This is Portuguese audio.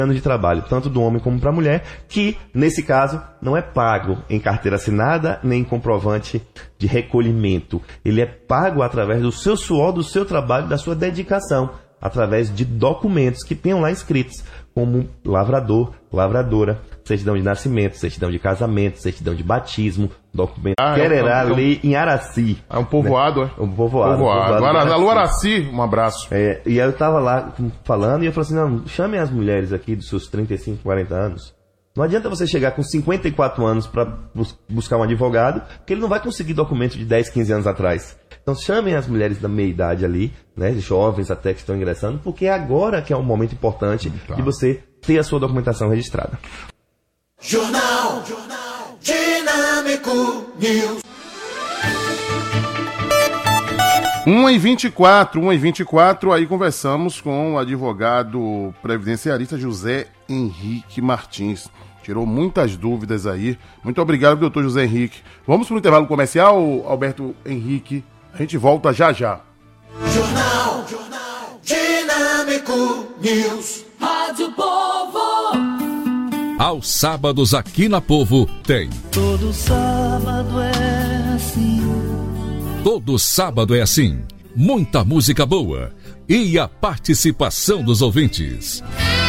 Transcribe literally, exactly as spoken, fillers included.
anos de trabalho, tanto do homem como para a mulher, que, nesse caso, não é pago em carteira assinada, nem em comprovante de recolhimento. Ele é pago através do seu suor, do seu trabalho, da sua dedicação, através de documentos que tenham lá escritos, como lavrador, lavradora, certidão de nascimento, certidão de casamento, certidão de batismo, documento ah, Quererá, é um, lei em Araci. É um povoado, né? é? Um povoado. Povoado. Um povoado Alô, Araci, um abraço. É, e aí eu tava lá falando e eu falei assim, não, chamem as mulheres aqui dos seus trinta e cinco, quarenta anos. Não adianta você chegar com cinquenta e quatro anos para bus- buscar um advogado, porque ele não vai conseguir documento de dez, quinze anos atrás. Então chamem as mulheres da meia-idade ali, né, jovens até que estão ingressando, porque é agora que é um momento importante tá. de você ter a sua documentação registrada. Jornal, Jornal Dinâmico News. uma e vinte e quatro, uma e vinte e quatro, aí conversamos com o advogado previdenciarista José Henrique Martins. Tirou muitas dúvidas aí. Muito obrigado, doutor José Henrique. Vamos para o intervalo comercial, Alberto Henrique. A gente volta já já. Jornal, Jornal Dinâmico News. Rádio Povo. Aos sábados aqui na Povo tem. Todo sábado é assim. Todo sábado é assim. Muita música boa. E a participação dos ouvintes.